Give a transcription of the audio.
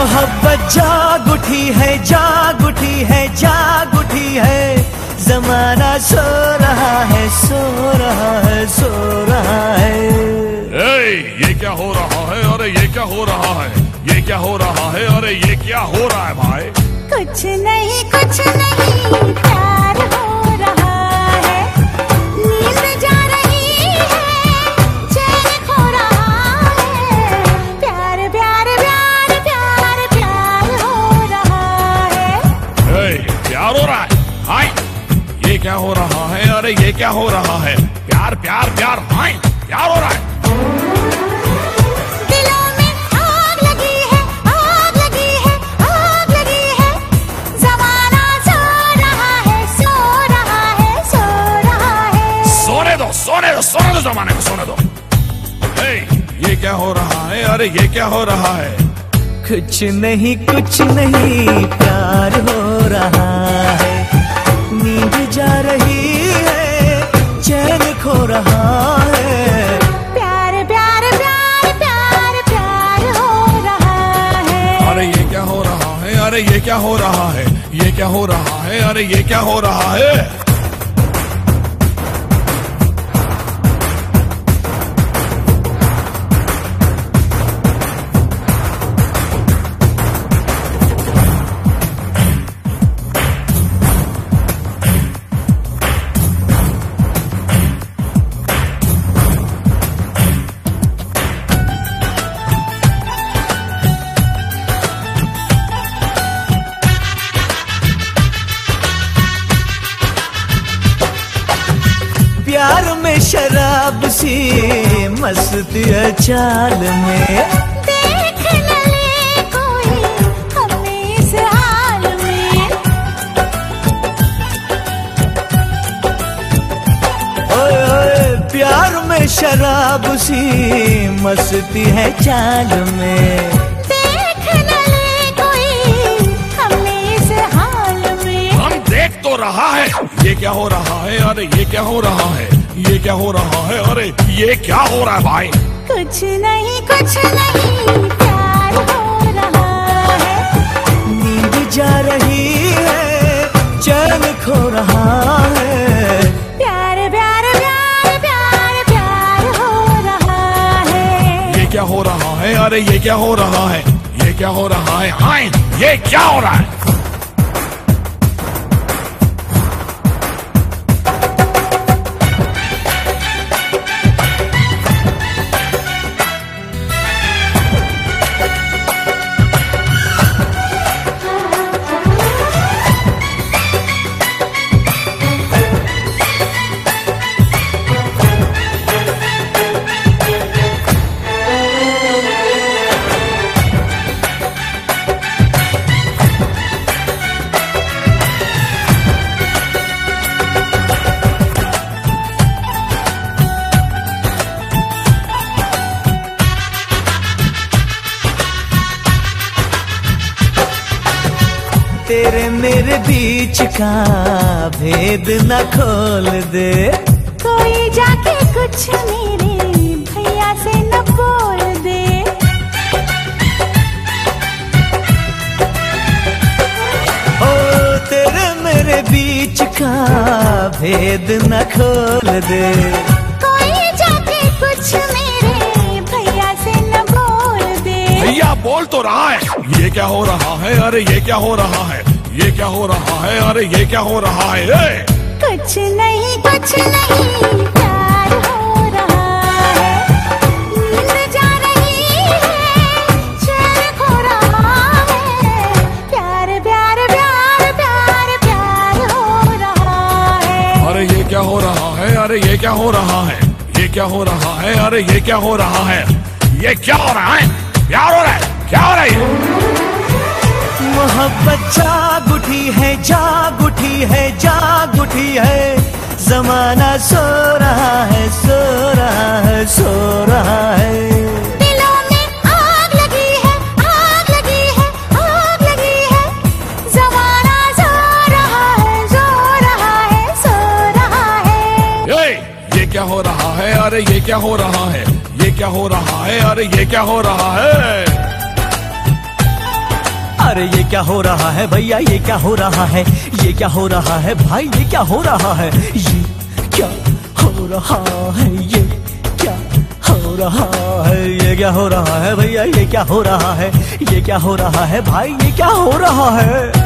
मोहब्बत जाग उठी है, जाग उठी है, जाग उठी है। जमाना सो रहा है, सो रहा है, सो रहा है। ये क्या हो रहा है? अरे ये क्या हो रहा है? ये क्या हो रहा है? अरे ये क्या हो रहा है भाई? कुछ नहीं, कुछ नहीं, प्यार हो रहा है। नींद जा रही है, चैन खो रहा है। प्यार प्यार प्यार प्यार प्यार हो रहा है। प्यार हो रहा है? हाय, ये क्या हो रहा है? अरे ये क्या हो रहा है? प्यार प्यार प्यार, हाय, प्यार हो रहा है। दिलों में आग लगी है, आग लगी है, आग लगी है। ज़माना सो रहा है, सो रहा है, सो रहा है। सोने दो, सोने दो, सोने दो, जमाने को सोने दो। ये क्या हो रहा है? अरे ये क्या हो रहा है? कुछ नहीं, कुछ नहीं, प्यार हो रहा है। नींद जा रही है, चैन खो रहा है। प्यार प्यार प्यार प्यार प्यार हो रहा है। अरे ये क्या हो रहा है? अरे ये क्या हो रहा है? ये क्या हो रहा है? अरे ये क्या हो रहा है? प्यार में शराब सी मस्ती है चाल में। देख न ले कोई हमें इस हाल में। ओए ओए, प्यार में शराब सी मस्ती है चाल में। देख न ले कोई हमें इस हाल में। हम देख तो रहा है। ये क्या हो रहा है? अरे ये क्या हो रहा है? ये क्या हो रहा है? अरे ये क्या हो रहा है भाई? कुछ नहीं, कुछ नहीं, प्यार हो रहा है। नींद जा रही है, चैन खो रहा है। प्यार प्यार प्यार प्यार प्यार हो रहा है। ये क्या हो रहा है? अरे ये क्या हो रहा है? ये क्या हो रहा है? हाय, ये क्या हो रहा है? तेरे मेरे बीच का भेद न खोल दे। कोई जाके कुछ मेरे भैया से न बोल दे। ओ तेरे मेरे बीच का भेद न खोल दे। कोई जाके कुछ मेरे भैया से न बोल दे। भैया बोल तो रहा है। ये क्या हो रहा है? अरे ये क्या हो रहा है? ये क्या हो रहा है? अरे ये क्या हो रहा है? कुछ नहीं, कुछ नहीं, प्यार हो रहा है। नींद जा रही है, चैन खो रहा है। प्यार प्यार प्यार प्यार प्यार हो रहा है। अरे ये क्या हो रहा है? अरे ये क्या हो रहा है? ये क्या हो रहा है? अरे ये क्या हो रहा है? ये क्या हो रहा है? प्यार हो रहा है? क्या हो रहा है? मोहब्बत जाग उठी है, जाग उठी है, जाग उठी है। जमाना सो रहा है, सो रहा है, सो रहा है। दिलों में आग लगी है, आग लगी है, आग लगी है। ज़माना सो रहा है, सो रहा है, सो रहा है। ये क्या हो रहा है? अरे ये क्या हो रहा है? ये क्या हो रहा है? अरे ये क्या हो रहा है? अरे ये क्या हो रहा है भैया, ये क्या हो रहा है, ये क्या हो रहा है भाई, ये क्या हो रहा है, ये क्या हो रहा है, ये क्या हो रहा है, ये क्या हो रहा है भैया, ये क्या हो रहा है, ये क्या हो रहा है भाई, ये क्या हो रहा है।